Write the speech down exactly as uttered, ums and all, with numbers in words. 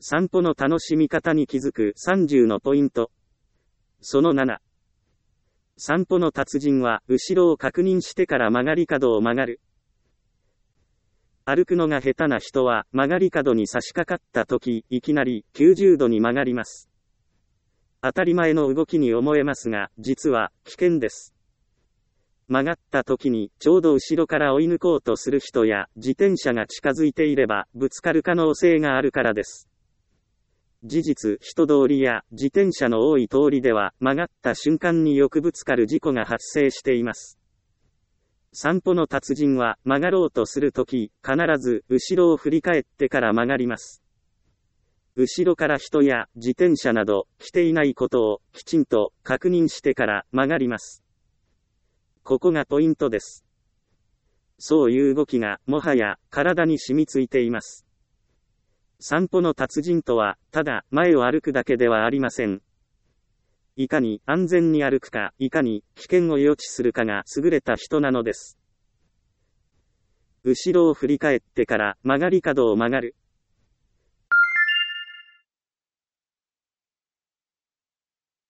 散歩の楽しみ方に気づくさんじゅうのポイント。そのなな。散歩の達人は後ろを確認してから曲がり角を曲がる。歩くのが下手な人は曲がり角に差し掛かった時、いきなりきゅうじゅうどに曲がります。当たり前の動きに思えますが、実は危険です。曲がった時にちょうど後ろから追い抜こうとする人や自転車が近づいていればぶつかる可能性があるからです。事実、人通りや自転車の多い通りでは曲がった瞬間によくぶつかる事故が発生しています。散歩の達人は曲がろうとするとき、必ず後ろを振り返ってから曲がります。後ろから人や自転車など来ていないことをきちんと確認してから曲がります。ここがポイントです。そういう動きがもはや体に染みついています。散歩の達人とは、ただ前を歩くだけではありません。いかに安全に歩くか、いかに危険を予知するかが優れた人なのです。後ろを振り返ってから曲がり角を曲がる。